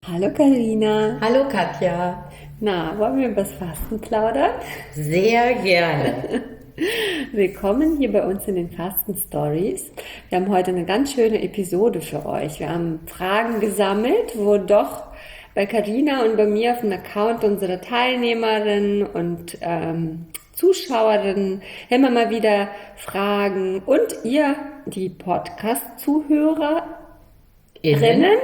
Hallo Karina. Hallo Katja, Na, wollen wir über das Fasten plaudern? sehr gerne. Willkommen hier bei uns in den Fasten Stories. Wir haben heute eine ganz schöne Episode für euch. Wir haben Fragen gesammelt, wo doch bei Karina und bei mir auf dem Account unsere Teilnehmerinnen und Zuschauerinnen immer mal wieder Fragen und ihr, die Podcast-Zuhörer, Innen.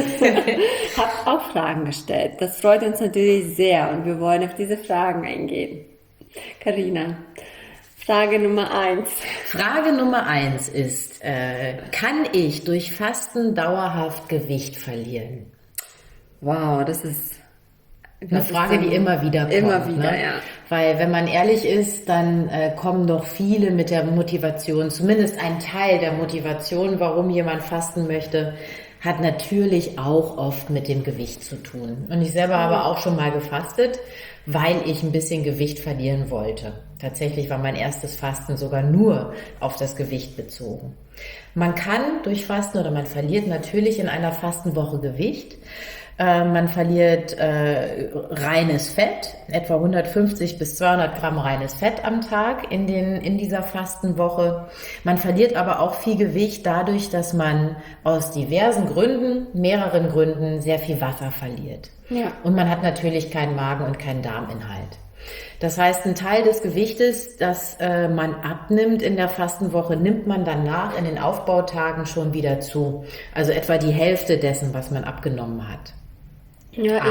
habt auch Fragen gestellt. Das freut uns natürlich sehr und wir wollen auf diese Fragen eingehen. Karina, Frage Nummer 1. Frage Nummer 1 ist, kann ich durch Fasten dauerhaft Gewicht verlieren? Wow, das ist Eine Frage, die immer wieder kommt. Immer wieder, ne? ja. Weil wenn man ehrlich ist, dann kommen doch viele mit der Motivation, zumindest ein Teil der Motivation, warum jemand fasten möchte, hat natürlich auch oft mit dem Gewicht zu tun. Und ich selber habe auch schon mal gefastet, weil ich ein bisschen Gewicht verlieren wollte. Tatsächlich war mein erstes Fasten sogar nur auf das Gewicht bezogen. Man kann durch Fasten oder man verliert natürlich in einer Fastenwoche Gewicht. Man verliert reines Fett, etwa 150 bis 200 Gramm reines Fett am Tag in dieser Fastenwoche. Man verliert aber auch viel Gewicht dadurch, dass man aus diversen Gründen, mehreren Gründen, sehr viel Wasser verliert. Ja. Und man hat natürlich keinen Magen- und keinen Darminhalt. Das heißt, ein Teil des Gewichtes, das man abnimmt in der Fastenwoche, nimmt man danach in den Aufbautagen schon wieder zu. Also etwa die Hälfte dessen, was man abgenommen hat. Ja,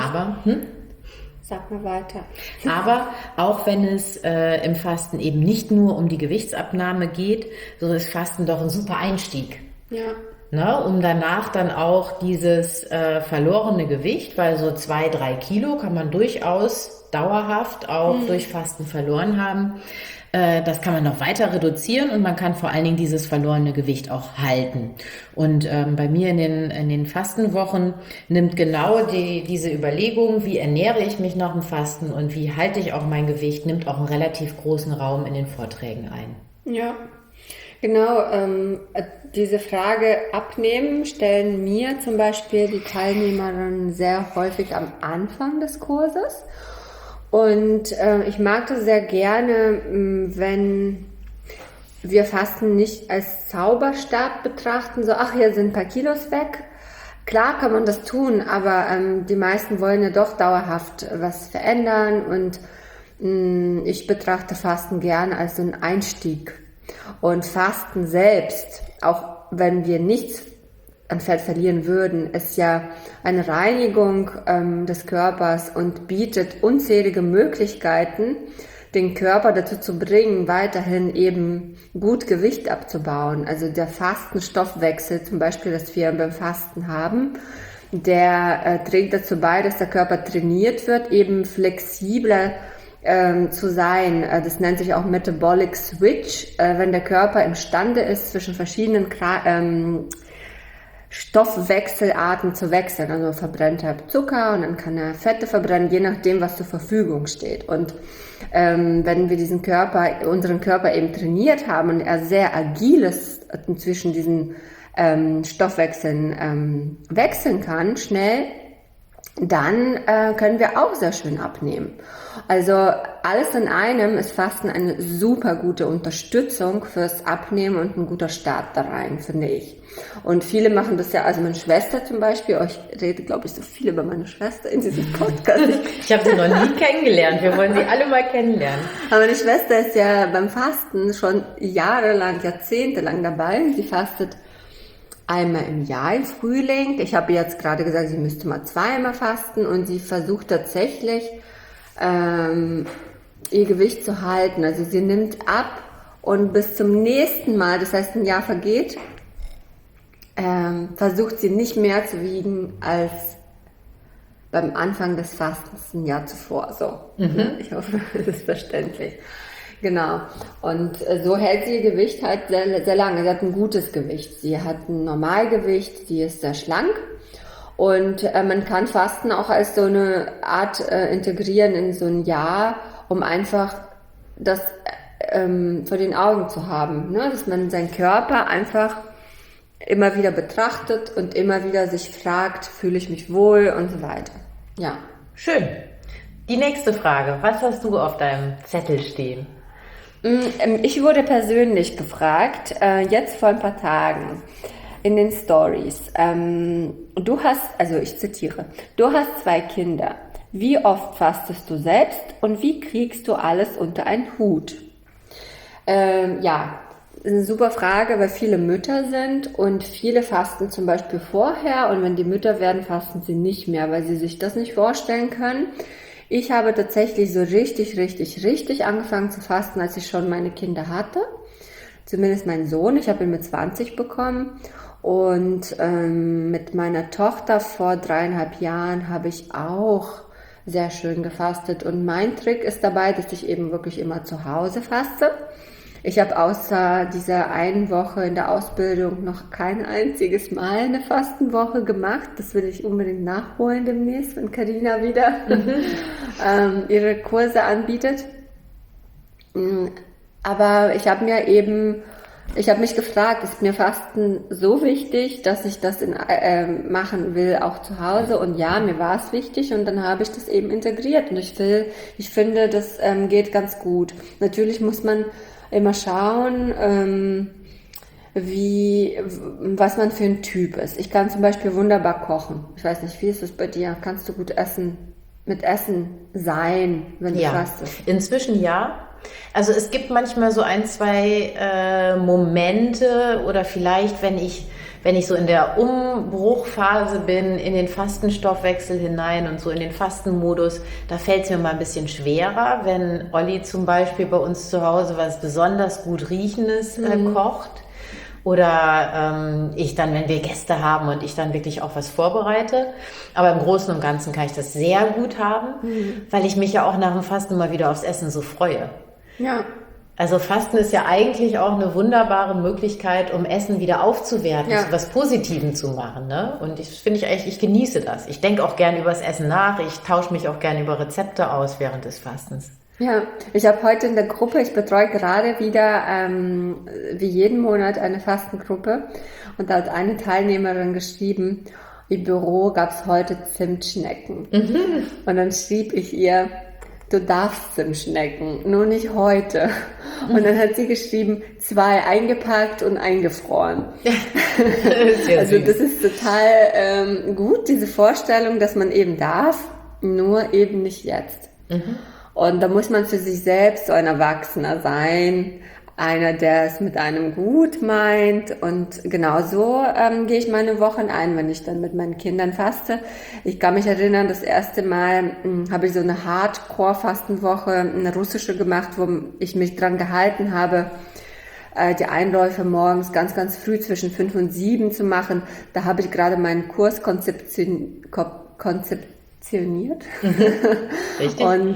Sag mal weiter. Aber auch wenn es im Fasten eben nicht nur um die Gewichtsabnahme geht, so ist Fasten doch ein super Einstieg. Ja. Ne, um danach dann auch dieses verlorene Gewicht, weil so 2-3 Kilo kann man durchaus dauerhaft auch durch Fasten verloren haben. Das kann man noch weiter reduzieren und man kann vor allen Dingen dieses verlorene Gewicht auch halten. Und bei mir in den Fastenwochen nimmt genau diese Überlegung, wie ernähre ich mich nach dem Fasten und wie halte ich auch mein Gewicht, nimmt auch einen relativ großen Raum in den Vorträgen ein. Ja, genau. Diese Frage abnehmen stellen mir zum Beispiel die Teilnehmerinnen sehr häufig am Anfang des Kurses. Und ich mag das sehr gerne, wenn wir Fasten nicht als Zauberstab betrachten, so, ach, hier sind ein paar Kilos weg. Klar kann man das tun, aber die meisten wollen ja doch dauerhaft was verändern und ich betrachte Fasten gerne als so einen Einstieg. Und Fasten selbst, auch wenn wir nichts an Fett verlieren würden, ist ja eine Reinigung des Körpers und bietet unzählige Möglichkeiten, den Körper dazu zu bringen, weiterhin eben gut Gewicht abzubauen. Also der Fastenstoffwechsel zum Beispiel, das wir beim Fasten haben, der trägt dazu bei, dass der Körper trainiert wird, eben flexibler zu sein. Das nennt sich auch Metabolic Switch, wenn der Körper imstande ist, zwischen verschiedenen Stoffwechselarten zu wechseln. Also verbrennt er Zucker und dann kann er Fette verbrennen, je nachdem, was zur Verfügung steht. Und wenn wir unseren Körper eben trainiert haben und er sehr agil ist zwischen diesen Stoffwechseln wechseln kann, schnell, dann können wir auch sehr schön abnehmen. Also alles in einem ist Fasten eine super gute Unterstützung fürs Abnehmen und ein guter Start da rein, finde ich. Und viele machen das ja, also meine Schwester zum Beispiel, ich rede, glaube ich, so viel über meine Schwester in diesem Podcast. Ich habe sie noch nie kennengelernt, wir wollen sie alle mal kennenlernen. Aber meine Schwester ist ja beim Fasten schon jahrelang, jahrzehntelang dabei. Sie fastet einmal im Jahr im Frühling. Ich habe jetzt gerade gesagt, sie müsste mal zweimal fasten und sie versucht tatsächlich, ihr Gewicht zu halten. Also sie nimmt ab und bis zum nächsten Mal, das heißt ein Jahr vergeht, versucht sie nicht mehr zu wiegen als beim Anfang des Fastens ein Jahr zuvor. So. Ich hoffe, das ist verständlich. Genau. Und so hält sie ihr Gewicht halt sehr, sehr lange. Sie hat ein gutes Gewicht. Sie hat ein Normalgewicht. Sie ist sehr schlank. Und man kann Fasten auch als so eine Art integrieren in so ein Jahr, um einfach das vor den Augen zu haben. Ne? Dass man seinen Körper einfach immer wieder betrachtet und immer wieder sich fragt, fühle ich mich wohl und so weiter. Ja. Schön. Die nächste Frage. Was hast du auf deinem Zettel stehen? Ich wurde persönlich gefragt, jetzt vor ein paar Tagen in den Stories. Ich zitiere, du hast 2 Kinder. Wie oft fastest du selbst und wie kriegst du alles unter einen Hut? Eine super Frage, weil viele Mütter sind und viele fasten zum Beispiel vorher und wenn die Mütter werden, fasten sie nicht mehr, weil sie sich das nicht vorstellen können. Ich habe tatsächlich so richtig angefangen zu fasten, als ich schon meine Kinder hatte. Zumindest mein Sohn, ich habe ihn mit 20 bekommen und mit meiner Tochter vor 3,5 Jahren habe ich auch sehr schön gefastet und mein Trick ist dabei, dass ich eben wirklich immer zu Hause faste. Ich habe außer dieser einen Woche in der Ausbildung noch kein einziges Mal eine Fastenwoche gemacht. Das will ich unbedingt nachholen demnächst, wenn Carina wieder ihre Kurse anbietet. Aber ich habe mich gefragt, ist mir Fasten so wichtig, dass ich das machen will, auch zu Hause? Und ja, mir war es wichtig und dann habe ich das eben integriert. Und ich finde, das geht ganz gut. Natürlich muss man immer schauen, was man für ein Typ ist. Ich kann zum Beispiel wunderbar kochen. Ich weiß nicht, wie ist es bei dir? Kannst du gut mit Essen sein, wenn du fastest? Inzwischen ja. Also es gibt manchmal so 1, 2 Momente oder vielleicht, wenn ich so in der Umbruchphase bin, in den Fastenstoffwechsel hinein und so in den Fastenmodus, da fällt es mir mal ein bisschen schwerer, wenn Olli zum Beispiel bei uns zu Hause was besonders gut Riechendes kocht oder ich dann, wenn wir Gäste haben und ich dann wirklich auch was vorbereite. Aber im Großen und Ganzen kann ich das sehr gut haben, weil ich mich ja auch nach dem Fasten mal wieder aufs Essen so freue. Ja. Also Fasten ist ja eigentlich auch eine wunderbare Möglichkeit, um Essen wieder aufzuwerten, zu was Positivem zu machen. Ne? Und ich genieße das. Ich denke auch gerne über das Essen nach. Ich tausche mich auch gerne über Rezepte aus während des Fastens. Ja, ich habe heute in der Gruppe, ich betreue gerade wieder wie jeden Monat eine Fastengruppe und da hat eine Teilnehmerin geschrieben, im Büro gab es heute Zimtschnecken. Und dann schrieb ich ihr, du darfst Zimtschnecken, nur nicht heute. Und dann hat sie geschrieben, 2 eingepackt und eingefroren. Also das ist total gut, diese Vorstellung, dass man eben darf, nur eben nicht jetzt. Und da muss man für sich selbst so ein Erwachsener sein, einer, der es mit einem gut meint. Und genau so gehe ich meine Wochen ein, wenn ich dann mit meinen Kindern faste. Ich kann mich erinnern, das erste Mal habe ich so eine Hardcore-Fastenwoche, eine russische gemacht, wo ich mich dran gehalten habe, die Einläufe morgens ganz früh zwischen 5 und 7 zu machen. Da habe ich gerade meinen Kurs konzeptioniert. Richtig. Und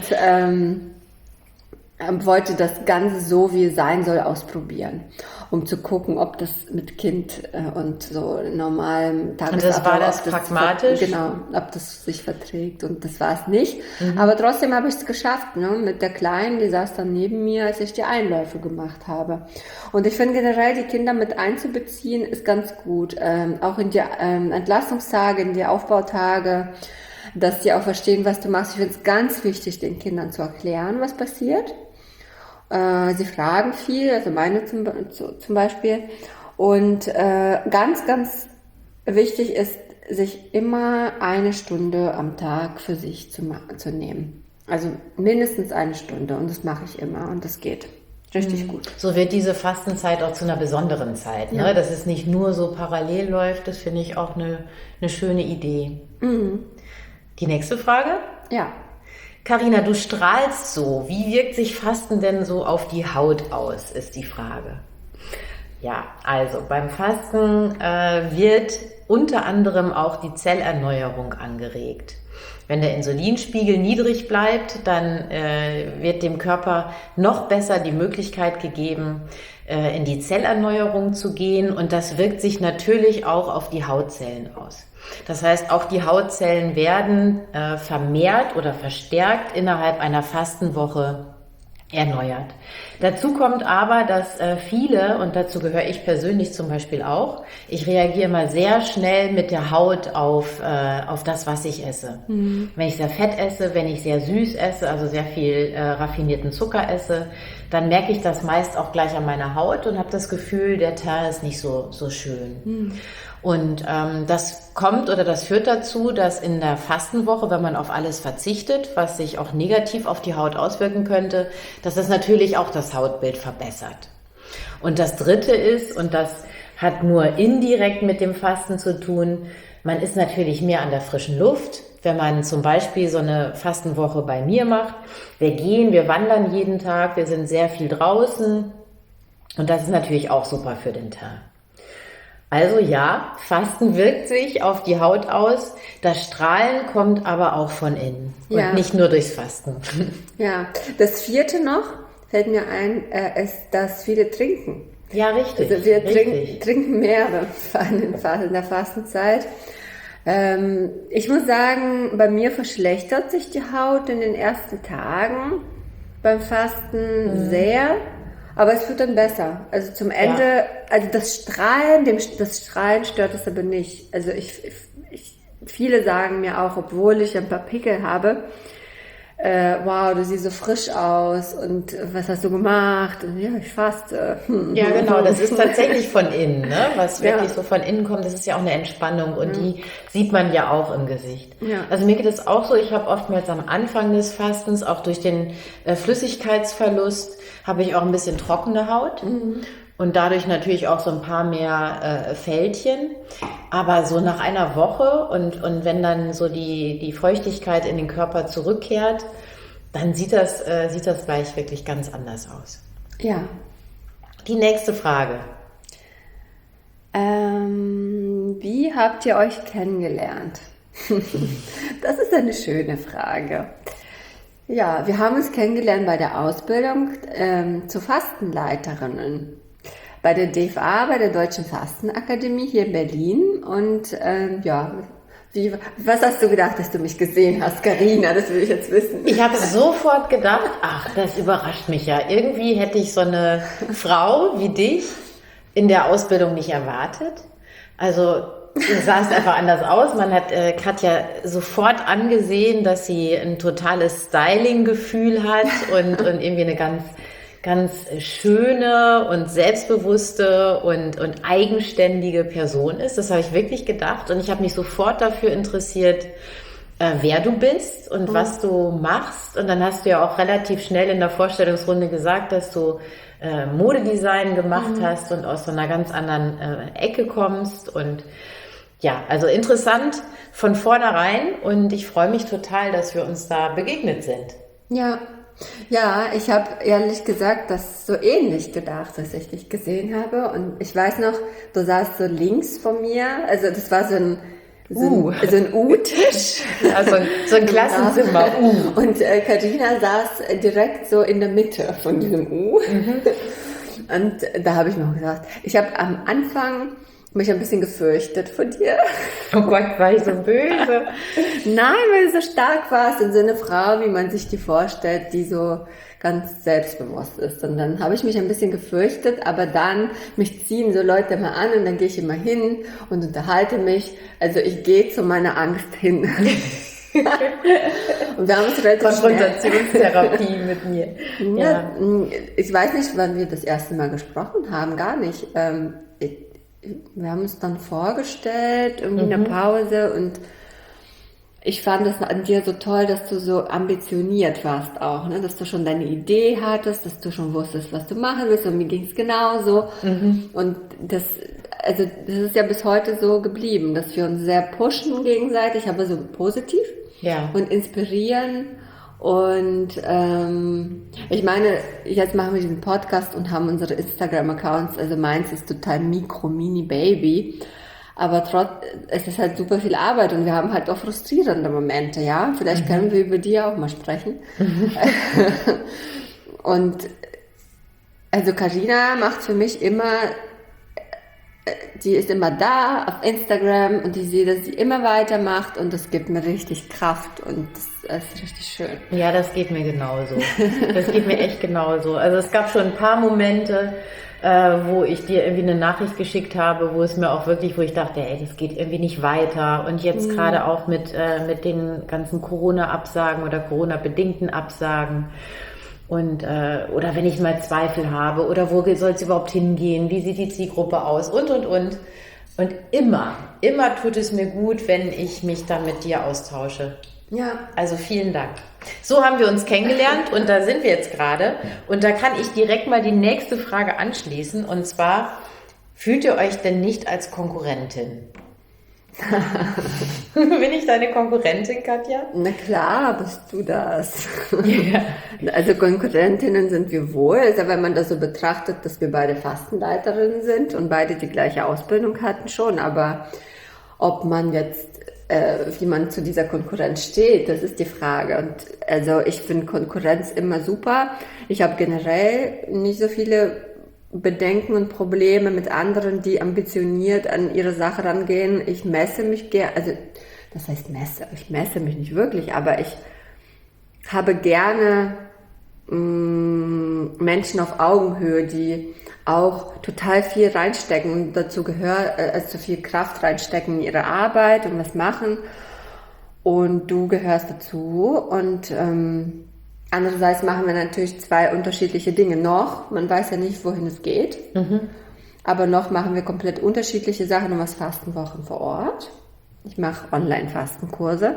wollte das Ganze so, wie es sein soll, ausprobieren, um zu gucken, ob das mit Kind und so normalem Tagesablauf... Und das pragmatisch? Genau, ob das sich verträgt und das war es nicht. Aber trotzdem habe ich es geschafft, ne? Mit der Kleinen, die saß dann neben mir, als ich die Einläufe gemacht habe. Und ich finde generell, die Kinder mit einzubeziehen, ist ganz gut. Auch in die Entlastungstage, in die Aufbautage, dass die auch verstehen, was du machst. Ich finde es ganz wichtig, den Kindern zu erklären, was passiert. Sie fragen viel, also meine zum Beispiel. Und ganz wichtig ist, sich immer 1 Stunde am Tag für sich zu nehmen. Also mindestens 1 Stunde und das mache ich immer und das geht richtig gut. So wird diese Fastenzeit auch zu einer besonderen Zeit, ne? Dass es nicht nur so parallel läuft, das finde ich auch eine schöne Idee. Die nächste Frage? Ja. Carina, du strahlst so. Wie wirkt sich Fasten denn so auf die Haut aus, ist die Frage. Ja, also beim Fasten wird unter anderem auch die Zellerneuerung angeregt. Wenn der Insulinspiegel niedrig bleibt, dann wird dem Körper noch besser die Möglichkeit gegeben, in die Zellerneuerung zu gehen. Und das wirkt sich natürlich auch auf die Hautzellen aus. Das heißt, auch die Hautzellen werden vermehrt oder verstärkt innerhalb einer Fastenwoche erneuert. Dazu kommt aber, dass viele, und dazu gehöre ich persönlich zum Beispiel auch, ich reagiere mal sehr schnell mit der Haut auf das, was ich esse. Wenn ich sehr fett esse, wenn ich sehr süß esse, also sehr viel raffinierten Zucker esse, dann merke ich das meist auch gleich an meiner Haut und habe das Gefühl, der Teint ist nicht so schön. Und das kommt oder das führt dazu, dass in der Fastenwoche, wenn man auf alles verzichtet, was sich auch negativ auf die Haut auswirken könnte, dass das natürlich auch das Hautbild verbessert. Und das Dritte ist, und das hat nur indirekt mit dem Fasten zu tun, man ist natürlich mehr an der frischen Luft. Wenn man zum Beispiel so eine Fastenwoche bei mir macht, wir wandern jeden Tag, wir sind sehr viel draußen und das ist natürlich auch super für den Teint. Also ja, Fasten wirkt sich auf die Haut aus, das Strahlen kommt aber auch von innen und nicht nur durchs Fasten. Ja, das vierte noch, fällt mir ein, ist, dass viele trinken. Ja, richtig. Also wir trinken mehr in der Fastenzeit. Ich muss sagen, bei mir verschlechtert sich die Haut in den ersten Tagen beim Fasten sehr, aber es wird dann besser. Also zum Ende, also das Strahlen stört es aber nicht. Also viele sagen mir auch, obwohl ich ein paar Pickel habe, wow, du siehst so frisch aus und was hast du gemacht? Und ja, ich faste. Ja, genau, das ist tatsächlich von innen, ne? Was wirklich so von innen kommt, das ist ja auch eine Entspannung und die sieht man ja auch im Gesicht. Ja. Also mir geht es auch so, ich habe oftmals am Anfang des Fastens, auch durch den Flüssigkeitsverlust, habe ich auch ein bisschen trockene Haut. Und dadurch natürlich auch so ein paar mehr Fältchen. Aber so nach einer Woche und wenn dann so die Feuchtigkeit in den Körper zurückkehrt, dann sieht das gleich wirklich ganz anders aus. Ja. Die nächste Frage. Wie habt ihr euch kennengelernt? Das ist eine schöne Frage. Ja, wir haben uns kennengelernt bei der Ausbildung zur Fastenleiterinnen. Bei der DFA, bei der Deutschen Fastenakademie hier in Berlin. Und was hast du gedacht, dass du mich gesehen hast, Carina? Das will ich jetzt wissen. Ich habe sofort gedacht, ach, das überrascht mich ja. Irgendwie hätte ich so eine Frau wie dich in der Ausbildung nicht erwartet. Also du sahst einfach anders aus. Man hat Katja sofort angesehen, dass sie ein totales Styling-Gefühl hat und irgendwie eine ganz schöne und selbstbewusste und eigenständige Person ist. Das habe ich wirklich gedacht und ich habe mich sofort dafür interessiert, wer du bist und was du machst. Und dann hast du ja auch relativ schnell in der Vorstellungsrunde gesagt, dass du Modedesign gemacht hast und aus so einer ganz anderen Ecke kommst. Und ja, also interessant von vornherein und ich freue mich total, dass wir uns da begegnet sind. Ja, ich habe ehrlich gesagt das so ähnlich gedacht, als ich dich gesehen habe. Und ich weiß noch, du saßt so links von mir. Also das war so ein U-Tisch. Also so ein Klassenzimmer. Und Carina saß direkt so in der Mitte von diesem U. Und da habe ich noch gesagt, ich habe am Anfang mich ein bisschen gefürchtet vor dir. Oh Gott, war ich so böse? Nein, weil du so stark warst und so eine Frau, wie man sich die vorstellt, die so ganz selbstbewusst ist. Und dann habe ich mich ein bisschen gefürchtet, aber dann, mich ziehen so Leute mal an und dann gehe ich immer hin und unterhalte mich. Also ich gehe zu meiner Angst hin. Und wir haben uns relativ Konfrontationstherapie mit mir. Ja. Ich weiß nicht, wann wir das erste Mal gesprochen haben, gar nicht. Wir haben uns dann vorgestellt, irgendwie in der Pause und ich fand es an dir so toll, dass du so ambitioniert warst auch, ne? Dass du schon deine Idee hattest, dass du schon wusstest, was du machen willst und mir ging es genauso. Und das ist ja bis heute so geblieben, dass wir uns sehr pushen gegenseitig, aber so positiv und inspirieren. Und ich meine, jetzt machen wir diesen Podcast und haben unsere Instagram-Accounts, also meins ist total Mini-Baby, aber es ist halt super viel Arbeit und wir haben halt auch frustrierende Momente, ja. Vielleicht können wir über die auch mal sprechen. Und also Carina macht für mich immer die ist immer da auf Instagram und ich sehe, dass sie immer weitermacht und das gibt mir richtig Kraft und das ist richtig schön. Ja, das geht mir genauso. Das geht mir echt genauso. Also es gab schon ein paar Momente, wo ich dir irgendwie eine Nachricht geschickt habe, wo es mir auch wirklich, wo ich dachte, ey, das geht irgendwie nicht weiter. Und jetzt gerade auch mit den ganzen Corona-Absagen oder Corona-bedingten Absagen. Und oder wenn ich mal Zweifel habe oder wo soll es überhaupt hingehen, wie sieht die Zielgruppe aus und. Und immer tut es mir gut, wenn ich mich da mit dir austausche. Ja. Also vielen Dank. So haben wir uns kennengelernt und da sind wir jetzt gerade. Und da kann ich direkt mal die nächste Frage anschließen. Und zwar, fühlt ihr euch denn nicht als Konkurrentin? Bin ich deine Konkurrentin, Katja? Na klar, bist du das. Ja. Also Konkurrentinnen sind wir wohl. Also wenn man das so betrachtet, dass wir beide Fastenleiterinnen sind und beide die gleiche Ausbildung hatten schon. Aber ob man jetzt, wie man zu dieser Konkurrenz steht, das ist die Frage. Und also ich finde Konkurrenz immer super. Ich habe generell nicht so viele Bedenken und Probleme mit anderen, die ambitioniert an ihre Sache rangehen. Ich messe mich gerne, also das heißt messe, ich messe mich nicht wirklich, aber ich habe gerne Menschen auf Augenhöhe, die auch total viel reinstecken und dazu gehört, also viel Kraft reinstecken in ihre Arbeit und was machen. Und du gehörst dazu und andererseits machen wir natürlich zwei unterschiedliche Dinge noch. Man weiß ja nicht, wohin es geht. Aber noch machen wir komplett unterschiedliche Sachen. Du machst Fastenwochen vor Ort. Ich mache Online-Fastenkurse.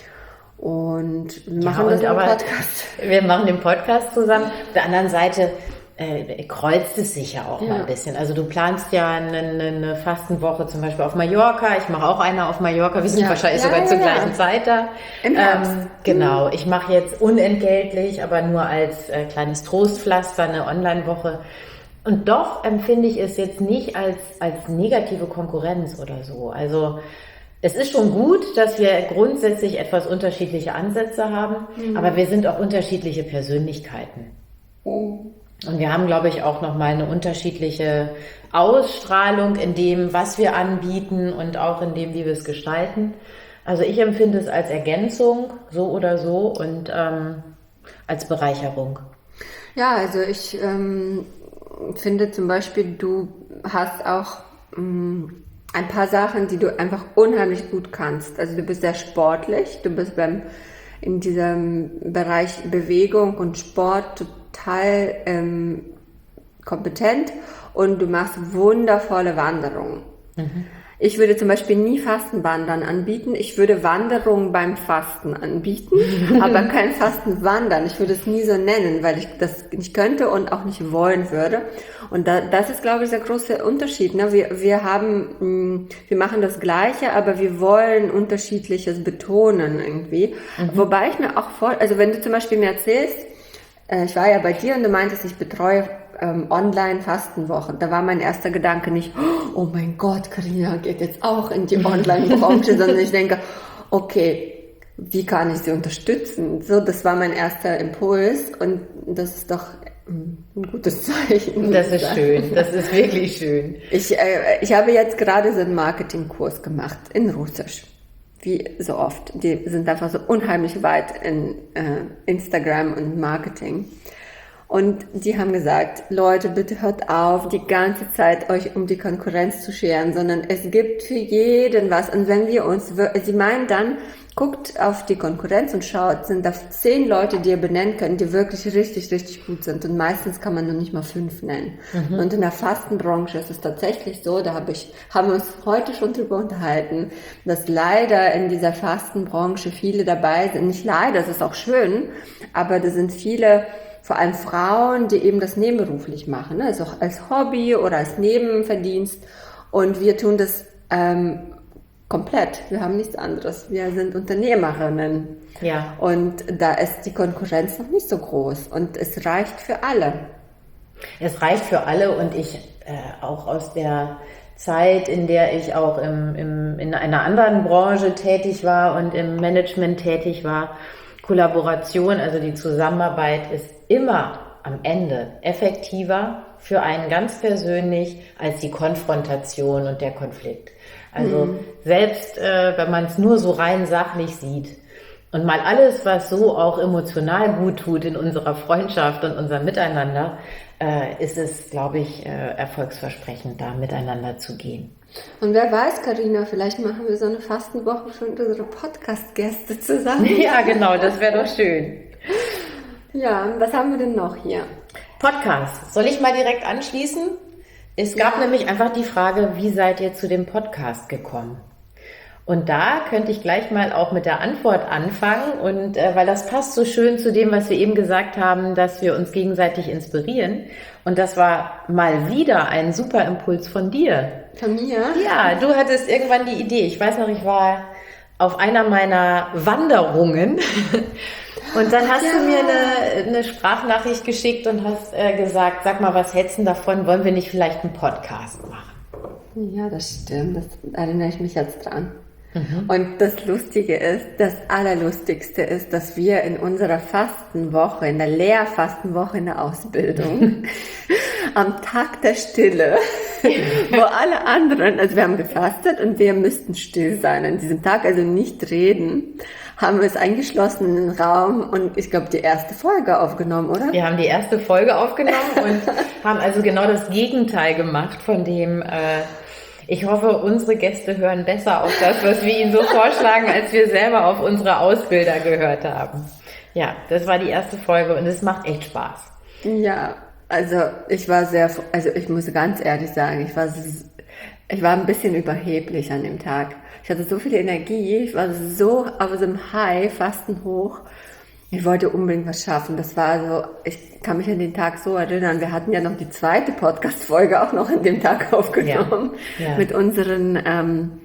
Und wir machen das im Podcast. Wir machen den Podcast zusammen. Auf der anderen Seite kreuzt es sich ja auch mal ein bisschen. Also du planst ja eine Fastenwoche zum Beispiel auf Mallorca. Ich mache auch eine auf Mallorca. Wir sind wahrscheinlich sogar zur gleichen Zeit da. Im Herbst. Genau. Ich mache jetzt unentgeltlich, aber nur als kleines Trostpflaster eine Online-Woche. Und doch empfinde ich es jetzt nicht als negative Konkurrenz oder so. Also es ist schon gut, dass wir grundsätzlich etwas unterschiedliche Ansätze haben, aber wir sind auch unterschiedliche Persönlichkeiten. Und wir haben, glaube ich, auch nochmal eine unterschiedliche Ausstrahlung in dem, was wir anbieten und auch in dem, wie wir es gestalten. Also ich empfinde es als Ergänzung, so oder so, und als Bereicherung. Ja, also ich finde zum Beispiel, du hast auch ein paar Sachen, die du einfach unheimlich gut kannst. Also du bist sehr sportlich, du bist in diesem Bereich Bewegung und Sport total kompetent und du machst wundervolle Wanderungen. Ich würde zum Beispiel nie Fastenwandern anbieten. Ich würde Wanderungen beim Fasten anbieten, aber kein Fastenwandern. Ich würde es nie so nennen, weil ich das nicht könnte und auch nicht wollen würde. Und das ist, glaube ich, der große Unterschied. Ne? Wir machen das Gleiche, aber wir wollen Unterschiedliches betonen irgendwie. Wobei ich mir auch also wenn du zum Beispiel mir erzählst, ich war ja bei dir und du meintest, ich betreue Online-Fastenwochen. Da war mein erster Gedanke nicht, oh mein Gott, Carina geht jetzt auch in die Online-Branche, sondern ich denke, okay, wie kann ich sie unterstützen? So, das war mein erster Impuls und das ist doch ein gutes Zeichen. Das ist schön, das ist wirklich schön. Ich habe jetzt gerade so einen Marketingkurs gemacht in Russisch. Wie so oft. Die sind einfach so unheimlich weit in Instagram und Marketing. Und die haben gesagt, Leute, bitte hört auf, die ganze Zeit euch um die Konkurrenz zu scheren, sondern es gibt für jeden was. Und wenn wir sie meinen dann, guckt auf die Konkurrenz und schaut, sind da 10 Leute, die ihr benennen könnt, die wirklich richtig, richtig gut sind. Und meistens kann man nur nicht mal 5 nennen. Und in der Fastenbranche ist es tatsächlich so, haben wir uns heute schon drüber unterhalten, dass leider in dieser Fastenbranche viele dabei sind. Nicht leider, es ist auch schön, aber da sind viele, vor allem Frauen, die eben das nebenberuflich machen, ne? Also auch als Hobby oder als Nebenverdienst. Und wir tun das komplett. Wir haben nichts anderes. Wir sind Unternehmerinnen. Ja. Und da ist die Konkurrenz noch nicht so groß. Und es reicht für alle. Es reicht für alle und ich auch aus der Zeit, in der ich auch in einer anderen Branche tätig war und im Management tätig war, Kollaboration, also die Zusammenarbeit ist immer am Ende effektiver für einen ganz persönlich als die Konfrontation und der Konflikt. Also selbst wenn man es nur so rein sachlich sieht und mal alles, was so auch emotional gut tut in unserer Freundschaft und unserem Miteinander, ist es, glaube ich, erfolgsversprechend, da miteinander zu gehen. Und wer weiß, Carina, vielleicht machen wir so eine Fastenwoche für unsere Podcast-Gäste zusammen. Ja, genau, das wäre doch schön. Ja, was haben wir denn noch hier? Podcast. Soll ich mal direkt anschließen? Es gab nämlich einfach die Frage, wie seid ihr zu dem Podcast gekommen? Und da könnte ich gleich mal auch mit der Antwort anfangen und weil das passt so schön zu dem, was wir eben gesagt haben, dass wir uns gegenseitig inspirieren. Und das war mal wieder ein super Impuls von dir. Von mir? Ja, du hattest irgendwann die Idee. Ich weiß noch, ich war auf einer meiner Wanderungen und dann hast du mir eine Sprachnachricht geschickt und hast gesagt, sag mal, was hältst du davon? Wollen wir nicht vielleicht einen Podcast machen? Ja, das stimmt. Das erinnere ich mich jetzt dran. Und das Lustige ist, das Allerlustigste ist, dass wir in unserer Fastenwoche, in der Lehrfastenwoche in der Ausbildung, am Tag der Stille, wo alle anderen, also wir haben gefastet und wir müssten still sein an diesem Tag, also nicht reden, haben wir es eingeschlossen in den Raum und ich glaube die erste Folge aufgenommen, oder? Wir haben die erste Folge aufgenommen und haben also genau das Gegenteil gemacht von dem... Ich hoffe, unsere Gäste hören besser auf das, was wir ihnen so vorschlagen, als wir selber auf unsere Ausbilder gehört haben. Ja, das war die erste Folge und es macht echt Spaß. Ja, also ich muss ganz ehrlich sagen, ich war ein bisschen überheblich an dem Tag. Ich hatte so viel Energie, ich war so aus dem High, Fasten hoch. Ich wollte unbedingt was schaffen. Das war so, ich kann mich an den Tag so erinnern. Wir hatten ja noch die zweite Podcast-Folge auch noch an dem Tag aufgenommen. Ja. Mit unseren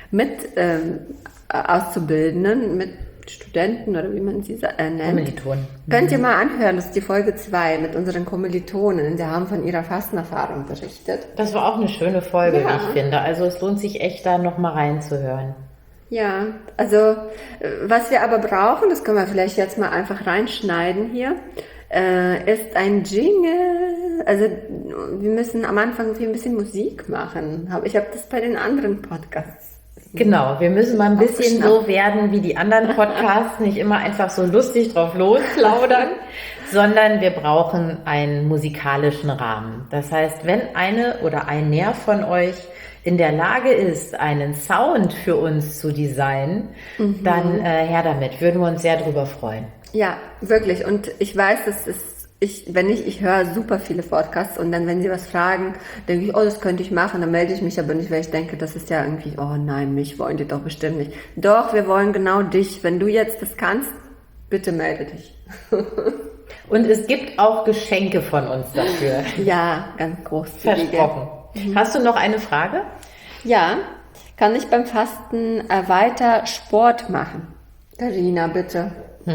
Auszubildenden, mit Studenten oder wie man sie nennt. Kommilitonen. Könnt ihr mal anhören, das ist die Folge 2 mit unseren Kommilitonen. Sie haben von ihrer Fastenerfahrung berichtet. Das war auch eine schöne Folge, wie ich finde. Also es lohnt sich echt, da nochmal reinzuhören. Ja, also was wir aber brauchen, das können wir vielleicht jetzt mal einfach reinschneiden hier, ist ein Jingle. Also wir müssen am Anfang ein bisschen Musik machen. Ich habe das bei den anderen Podcasts. Genau, wir müssen mal ein bisschen so werden wie die anderen Podcasts, nicht immer einfach so lustig drauf losplaudern, sondern wir brauchen einen musikalischen Rahmen. Das heißt, wenn eine oder ein Näher von euch in der Lage ist, einen Sound für uns zu designen, dann her damit. Würden wir uns sehr drüber freuen. Ja, wirklich. Und ich weiß, ich höre super viele Podcasts und dann, wenn sie was fragen, denke ich, oh, das könnte ich machen, dann melde ich mich aber nicht, weil ich denke, das ist ja irgendwie, oh nein, mich wollen die doch bestimmt nicht. Doch, wir wollen genau dich. Wenn du jetzt das kannst, bitte melde dich. Und es gibt auch Geschenke von uns dafür. Ja, ganz großzügig. Versprochen. Hast du noch eine Frage? Ja, kann ich beim Fasten weiter Sport machen? Carina, bitte.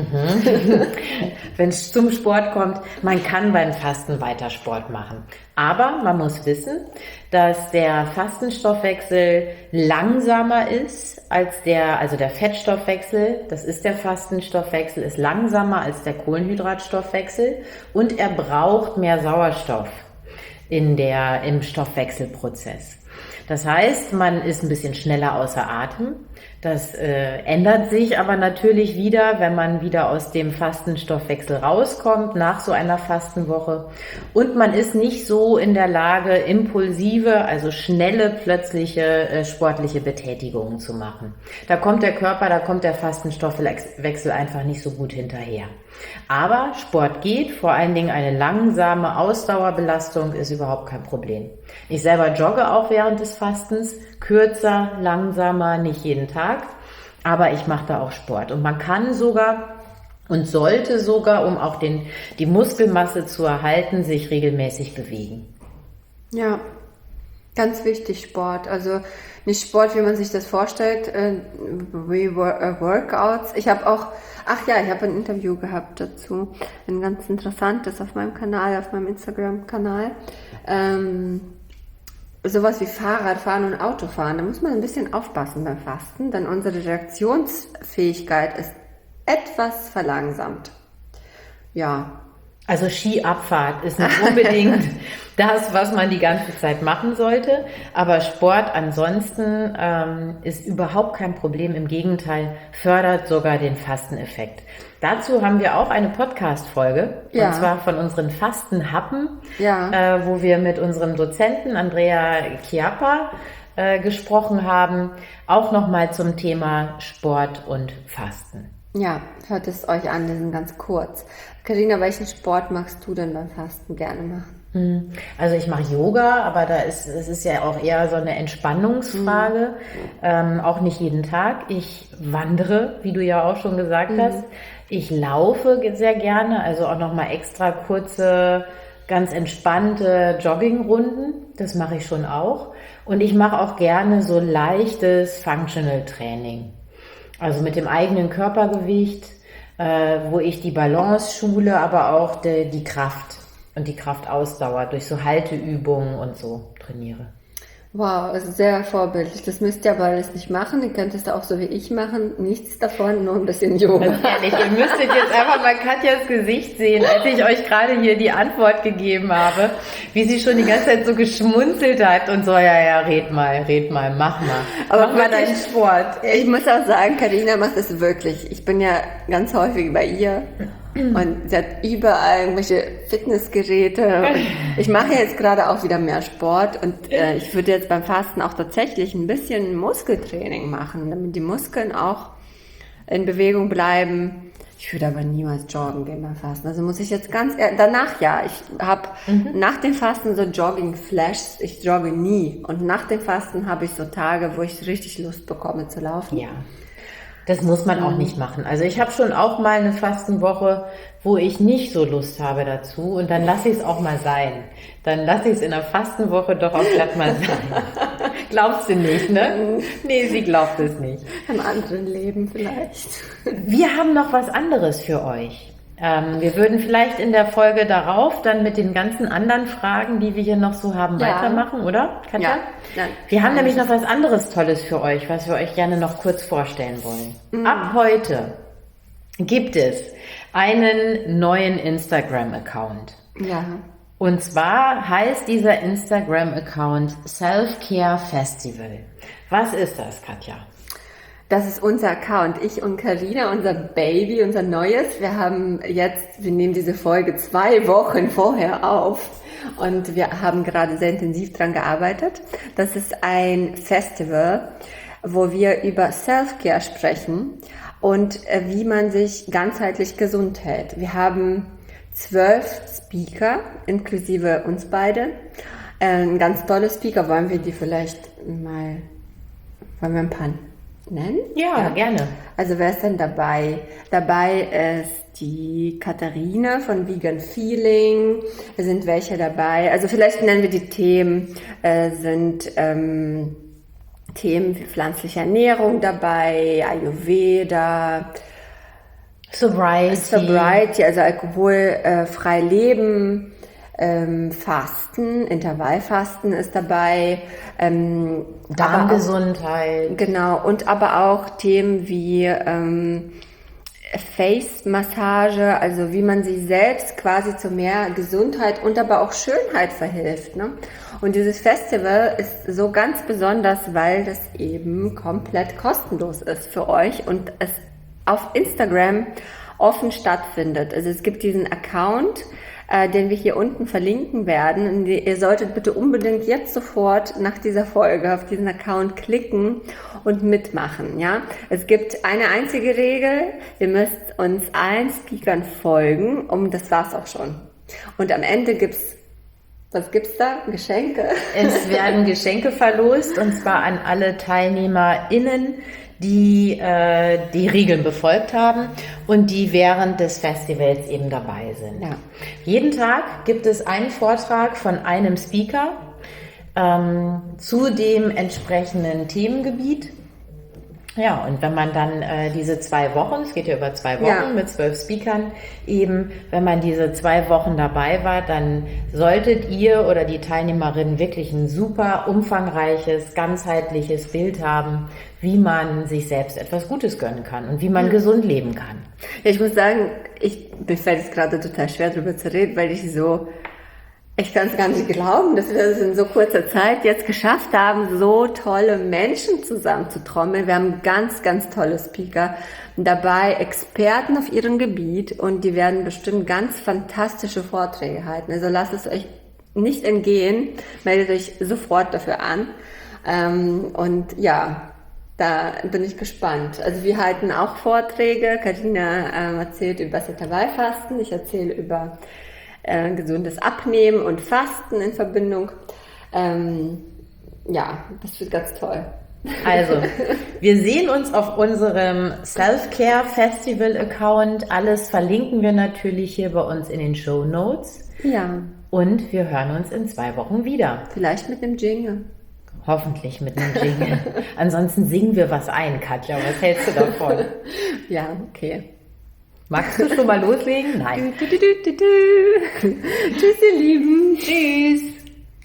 Wenn es zum Sport kommt, man kann beim Fasten weiter Sport machen. Aber man muss wissen, dass der Fastenstoffwechsel langsamer ist als der Fettstoffwechsel. Das ist der Fastenstoffwechsel, ist langsamer als der Kohlenhydratstoffwechsel und er braucht mehr Sauerstoff im Stoffwechselprozess. Das heißt, man ist ein bisschen schneller außer Atem. Das ändert sich aber natürlich wieder, wenn man wieder aus dem Fastenstoffwechsel rauskommt nach so einer Fastenwoche. Und man ist nicht so in der Lage, impulsive, also schnelle, plötzliche sportliche Betätigungen zu machen. Da kommt der Fastenstoffwechsel einfach nicht so gut hinterher. Aber Sport geht, vor allen Dingen eine langsame Ausdauerbelastung ist überhaupt kein Problem. Ich selber jogge auch während des Fastens, kürzer, langsamer, nicht jeden Tag, aber ich mache da auch Sport. Und man kann sogar und sollte sogar, um auch die Muskelmasse zu erhalten, sich regelmäßig bewegen. Ja, ganz wichtig Sport. Also nicht Sport, wie man sich das vorstellt, wie Workouts. Ich habe ein Interview gehabt dazu, ein ganz interessantes auf meinem Kanal, auf meinem Instagram-Kanal. Sowas wie Fahrradfahren und Autofahren, da muss man ein bisschen aufpassen beim Fasten, denn unsere Reaktionsfähigkeit ist etwas verlangsamt. Ja. Also Skiabfahrt ist nicht unbedingt das, was man die ganze Zeit machen sollte, aber Sport ansonsten ist überhaupt kein Problem. Im Gegenteil, fördert sogar den Fasteneffekt. Dazu haben wir auch eine Podcast-Folge, und zwar von unseren Fastenhappen, wo wir mit unserem Dozenten Andrea Chiappa gesprochen haben, auch nochmal zum Thema Sport und Fasten. Ja, hört es euch an, die sind ganz kurz. Carina, welchen Sport magst du denn beim Fasten gerne machen? Also ich mache Yoga, aber es ist ja auch eher so eine Entspannungsfrage, auch nicht jeden Tag. Ich wandere, wie du ja auch schon gesagt hast. Ich laufe sehr gerne, also auch nochmal extra kurze, ganz entspannte Joggingrunden, das mache ich schon auch. Und ich mache auch gerne so leichtes Functional Training. Also mit dem eigenen Körpergewicht, wo ich die Balance schule, aber auch die Kraft und die Kraftausdauer durch so Halteübungen und so trainiere. Wow, also sehr vorbildlich. Das müsst ihr aber alles nicht machen. Ihr könnt es auch so wie ich machen. Nichts davon, nur ein bisschen Yoga. Ganz ehrlich, ihr müsstet jetzt einfach mal Katjas Gesicht sehen, als ich euch gerade hier die Antwort gegeben habe, wie sie schon die ganze Zeit so geschmunzelt hat und so, ja, red mal, mach mal. Aber mach mal deinen Sport. Ich muss auch sagen, Carina macht es wirklich. Ich bin ja ganz häufig bei ihr. Und sie hat überall irgendwelche Fitnessgeräte. Und ich mache jetzt gerade auch wieder mehr Sport und ich würde jetzt beim Fasten auch tatsächlich ein bisschen Muskeltraining machen, damit die Muskeln auch in Bewegung bleiben. Ich würde aber niemals joggen gehen beim Fasten. Also muss ich jetzt danach ich habe nach dem Fasten so Jogging-Flashs. Ich jogge nie. Und nach dem Fasten habe ich so Tage, wo ich richtig Lust bekomme zu laufen. Ja. Das muss man auch nicht machen. Also ich habe schon auch mal eine Fastenwoche, wo ich nicht so Lust habe dazu und dann lasse ich es auch mal sein. Dann lasse ich es in der Fastenwoche doch auch glatt mal sein. Glaubst du nicht, ne? Nee, sie glaubt es nicht. Im anderen Leben vielleicht. Wir haben noch was anderes für euch. Wir würden vielleicht in der Folge darauf dann mit den ganzen anderen Fragen, die wir hier noch so haben, weitermachen, oder, Katja? Ja. Wir haben nämlich noch was anderes Tolles für euch, was wir euch gerne noch kurz vorstellen wollen. Ab heute gibt es einen neuen Instagram-Account. Ja. Und zwar heißt dieser Instagram-Account Self-Care Festival. Was ist das, Katja? Das ist unser Account. Ich und Carina, unser Baby, unser Neues. Wir nehmen diese Folge 2 Wochen vorher auf und wir haben gerade sehr intensiv dran gearbeitet. Das ist ein Festival, wo wir über Self-Care sprechen und wie man sich ganzheitlich gesund hält. Wir haben 12 Speaker, inklusive uns beide. Ein ganz tolle Speaker. Wollen wir ein paar nennen? Ja, gerne. Also wer ist denn dabei? Dabei ist die Katharina von Vegan Feeling. Es sind welche dabei. Also vielleicht nennen wir die Themen. Sind Themen wie pflanzliche Ernährung dabei, Ayurveda, Sobriety, also alkoholfrei leben. Fasten, Intervallfasten ist dabei. Darmgesundheit. Genau, und aber auch Themen wie Face-Massage, also wie man sich selbst quasi zu mehr Gesundheit und aber auch Schönheit verhilft. Ne? Und dieses Festival ist so ganz besonders, weil das eben komplett kostenlos ist für euch und es auf Instagram offen stattfindet. Also es gibt diesen Account, den wir hier unten verlinken werden. Und ihr solltet bitte unbedingt jetzt sofort nach dieser Folge auf diesen Account klicken und mitmachen. Ja, es gibt eine einzige Regel: Ihr müsst uns allen Speakern folgen. Das war's auch schon. Und am Ende was gibt's da? Geschenke? Es werden Geschenke verlost und zwar an alle TeilnehmerInnen, die die Regeln befolgt haben und die während des Festivals eben dabei sind. Ja. Jeden Tag gibt es einen Vortrag von einem Speaker zu dem entsprechenden Themengebiet. Ja, und wenn man dann diese 2 Wochen, es geht ja über 2 Wochen mit 12 Speakern, eben, wenn man diese 2 Wochen dabei war, dann solltet ihr oder die Teilnehmerinnen wirklich ein super umfangreiches, ganzheitliches Bild haben, wie man sich selbst etwas Gutes gönnen kann und wie man gesund leben kann. Ja, ich muss sagen, mir fällt es gerade total schwer, darüber zu reden, weil ich kann es gar nicht glauben, dass wir es in so kurzer Zeit jetzt geschafft haben, so tolle Menschen zusammenzutrommeln. Wir haben ganz, ganz tolle Speaker dabei, Experten auf ihrem Gebiet, und die werden bestimmt ganz fantastische Vorträge halten. Also lasst es euch nicht entgehen, meldet euch sofort dafür an. Und ja, da bin ich gespannt. Also wir halten auch Vorträge. Carina erzählt über das Intervallfasten, ich erzähle über gesundes Abnehmen und Fasten in Verbindung. Ja, das wird ganz toll. Also, wir sehen uns auf unserem Self-Care-Festival-Account. Alles verlinken wir natürlich hier bei uns in den Shownotes. Ja. Und wir hören uns in 2 Wochen wieder. Vielleicht mit einem Jingle. Hoffentlich mit einem Jingle. Ansonsten singen wir was ein, Katja. Was hältst du davon? Ja, okay. Magst du schon mal loslegen? Nein. Tschüss, ihr Lieben. Tschüss.